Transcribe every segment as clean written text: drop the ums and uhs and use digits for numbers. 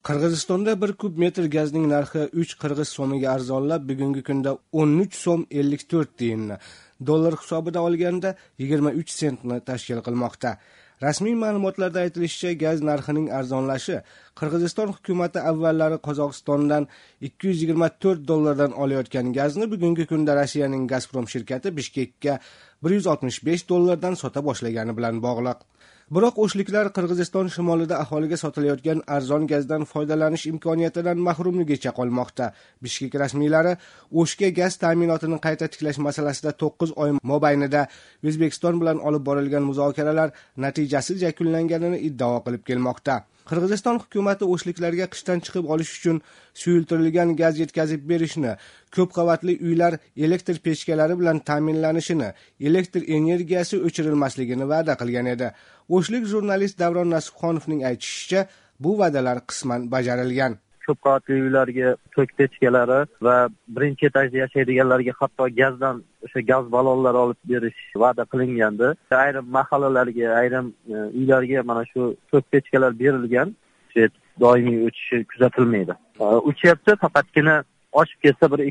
Qirg'izistonda 1 kub metr gazning narxi 3 qirg'iz so'miga arzonlab, bugungi kunda 13 so'm 54 tiyinni, dollar hisobida olganda 23 sentni tashkil qilmoqda. Rasmiy ma'lumotlarda aytilishicha, gaz narxining arzonlashi Qirg'iziston hukumati avvallari Qozog'istondan 224 dollardan olayotgan gazni bugungi kunda Rossiyaning Gazprom shirkati Bishkekka 165 dollardan sota boshlagani bilan bog'liq. Biroq o'shliklar Qirg'iziston shimolida aholiga sotilayotgan arzon gazdan foydalanish imkoniyatidan mahrumligicha qolmoqda. Bishkek rasmiylari O'shga gaz ta'minotini qayta tiklash masalasida 9 oy mobaynida O'zbekiston bilan olib borilgan muzokaralar natijasiz yakunlanganini iddao qilib kelmoqda. Qirg'iziston hukumati o'shliklarga qishdan chiqib olish uchun suyultirilgan gaz yetkazib berishni, ko'p qavatli uylar elektr pechkalari bilan ta'minlanishini, elektr energiyasi o'chirilmasligini va'da qilgan edi. O'shlik jurnalist Davron Nasibxonovning aytishicha, bu va'dalar qisman bajarilgan. Ko'p qavatli uylarga tok pechkalari va birinchi etajda yashaydiganlarga hatto gazdan o'sha gaz ballonlar olib berish va'da qilingandi. Ayrim mahallalarga, ayrim uylarga mana shu tok pechkalar berilgan. Doimiy o'chishi kuzatilmaydi. O'chyapti, faqatgina oshib ketsa bir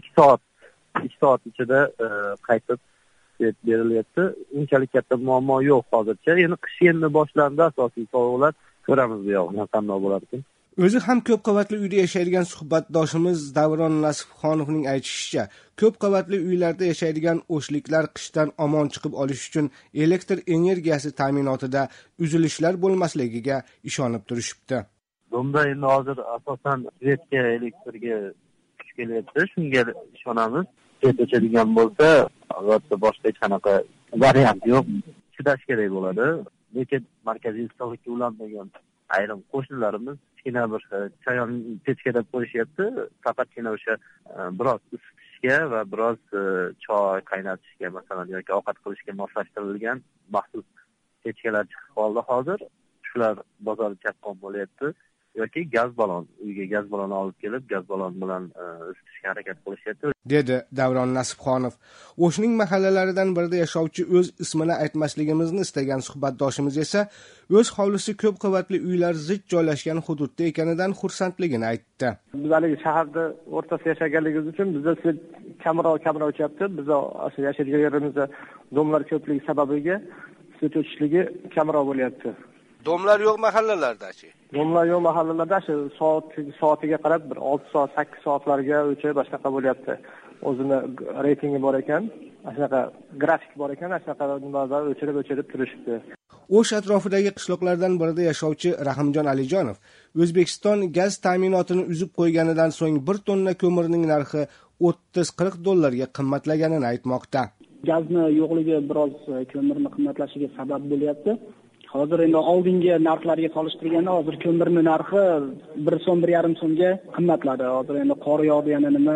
2 soat ichida qaytib berilyapti. Unchalik katta muammo yo'q hozircha. Endi qish endi boshlandi, asosiy sovuqlar. Ko'ramiz bu yo'qni qanday bo'lar ekan. O'zi ham ko'p qavatli uyda yashaydigan suhbatdoshimiz Davron Nasibxonovning aytishicha, ko'p qavatli uylarda yashaydigan o'shliklar qishdan omon chiqib olish uchun elektr energiyasi ta'minotida uzilishlar bo'lmasligiga ishonib turishibdi. Bunda endi hozir asosan svetga, elektrga kuch kelyapti, shunga ishonamiz. Svet o'chadigan bo'lsa, albatta boshqa hech qanaqa variant yo'q. Chidash kerak bo'ladi. Lekin markaziy issiqlikka ulanmagan ayrim qo'shnilarimiz kichkina bir chayon pechkada qo'yishyapti. Faqatgina o'sha biroz isitishga va biroz choy qaynatishga, masalan, yoki ovqat qilishga moslashtirilgan maxsus pechkalar chiqib qoldi hozir. Shular bozor chaqqon bo'lyapti. Yoki gaz balon, uyga gaz balon olib kelib, gaz balon bilan isitishga harakat qilishyapti, dedi Davron Nasibxonov. O'shning mahallalaridan birida yashovchi o'z ismini aytmasligimizni istagan suhbatdoshimiz esa o'z hovlisi ko'p qavatli uylar zich joylashgan hududda ekanidan xursandligini aytdi. Biz hali shaharda o'rtasida yashaganligimiz uchun bizda kamroq o'chyapti. Biz yashaydigan yerimizda domlar ko'pligi sababiga svet o'chishligi kamroq bo'lyapti. Domlar yo'q mahallalarda-chi? Domlar yo'q mahallalarda shu soatiga qarab bir 6 soat, 8 soatlarga o'chib boshqa bo'lyapti. O'zini reytingi bor ekan, shunaqa grafik bor ekan, shunaqa nimalar o'chirib turishibdi. O'sh atrofidagi qishloqlardan birida yashovchi Rahimjon Alijonov O'zbekiston gaz ta'minotini uzib qo'yganidan so'ng 1 tonna ko'mirning narxi 30-40 dollarga qimmatlaganini aytmoqda. Gazni yo'qligi biroz ko'mirni qimmatlashiga sabab bo'lyapti. Hozir endi oldingi narxlarga solishtirganda hozir ko'mirning narxi 1 so'm 1,5 so'mga qimmatladi. Hozir endi qor yog'di,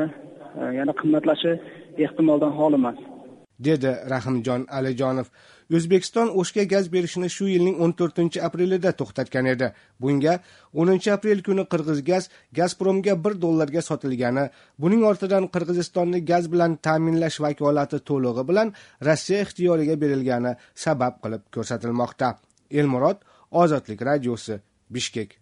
yana qimmatlashi ehtimoldan xoli emas, dedi Rahimjon Alijonov. O'zbekiston O'shga gaz berishini shu yilning 14-aprelida to'xtatgan edi. Bunga 10-aprel kuni Qirg'izgaz Gazpromga 1 dollarga sotilgani, buning ortidan Qirg'izistonni gaz bilan ta'minlash vakolati to'lig'i bilan Rossiya ixtiyoriga berilgani sabab qilib ko'rsatilmoqda. Elmurod, Ozodlik radiosi, Bishkek.